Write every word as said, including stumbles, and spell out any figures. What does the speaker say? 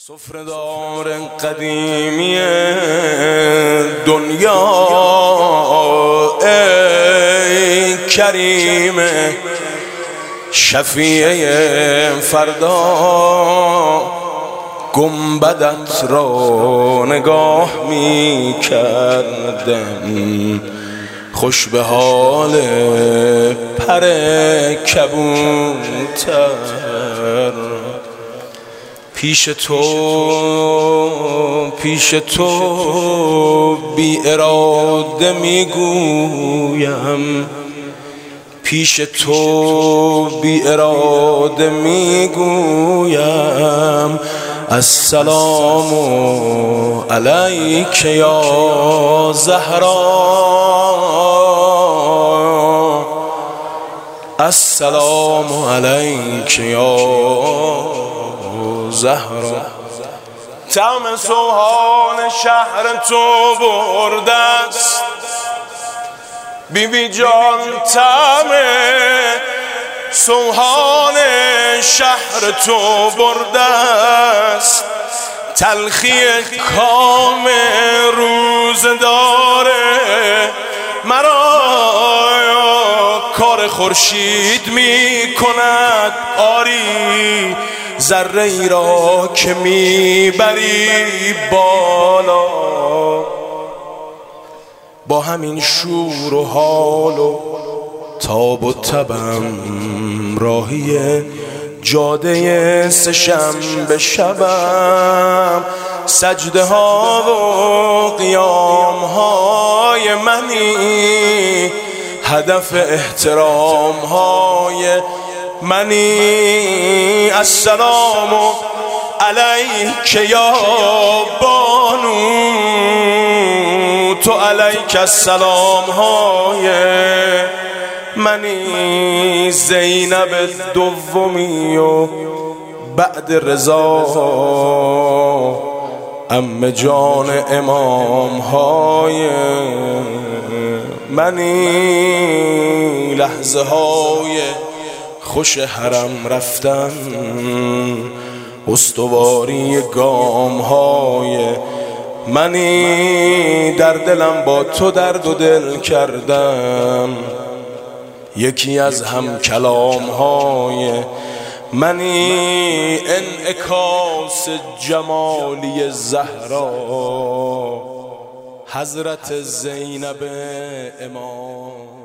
سفره‌دار قدیمی دنیا ای کریم شفیع فردا، گنبدت را نگاه می کردم، خوش به حال پر کبوتر. پیش تو پیش تو بی اراده میگویم، پیش تو بی اراده میگویم السلام علیک یا زهرا، السلام علیک یا زهرا. طعم سوهان شهر تو برده است بی بی جان، طعم سوهان شهر تو برده است، تلخی کام روزدار مرا کار خورشید می کند. آری ذره ای را که میبری بالا، با همین شور و حال و تاب و تبم راهی جاده سه‌شنبه شبم. سجده ها و قیام های منی، هدف احترام های منی. السلام علیک یا بانو، تو علیک السلام های منی. زینب دومی و بعد رضا عمه جان امام های منی. لحظه های خوش حرم رفتن، استواری گام های منی. در دلم با تو درد و دل کردم، یکی از هم کلام های منی. انعکاس جمالی زهرا حضرت زینب امام.